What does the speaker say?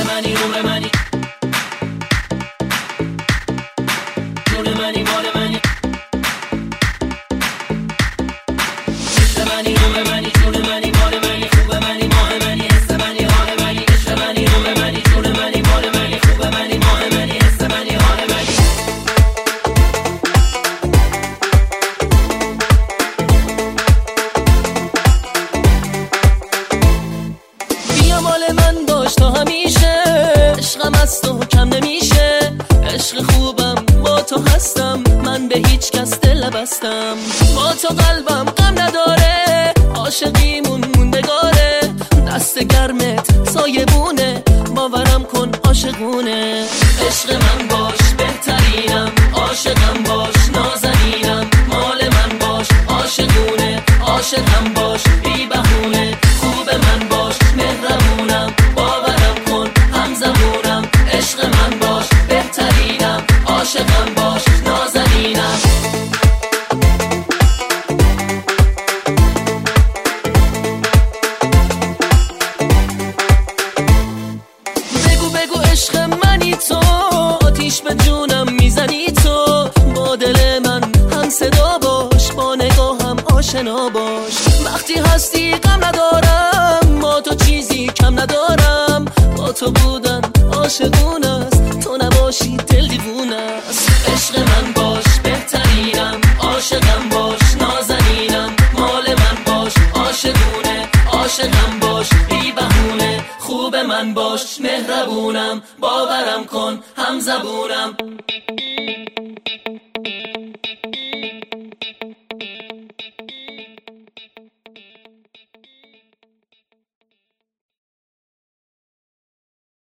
منی نور منی نور منی مال منی عشق منی نور منی جون منی مال منی خوب منی ماه منی حس منی حال منی عشق منی نور منی جون منی مال منی خوب منی ماه منی حس منی حال منی بیا مال من باش تا همیشه عشقم از تو کم نمیشه عشق خوبم با تو هستم من به هیچ کس دل نبستم با تو قلبم غم نداره عاشقیمون موندگاره دست گرمت سایبونه باورم کن عاشقونه عشق من باش بهترینم عاشقم باش نازنینم مال من باش عاشقونه عاشقم باش بی بهونه خوب من باش مهربونم باورم کن همزبونم عشق من باش بهترینم عاشقم باش نازنینم بگو بگو عشق منی تو آتیش به جونم میزنی تو با دل من هم صدا باش با نگاهم آشنا باش وقتی هستی غم ندارم با تو چیزی کم ندارم با تو بودن عاشقون است تو نباشی دل دیوونه است عشق من باش بهترینم عاشقم باش نازنینم مال من باش عاشقونه عاشقم باش بی بهونه خوب من باش مهربونم باورم کن همزبونم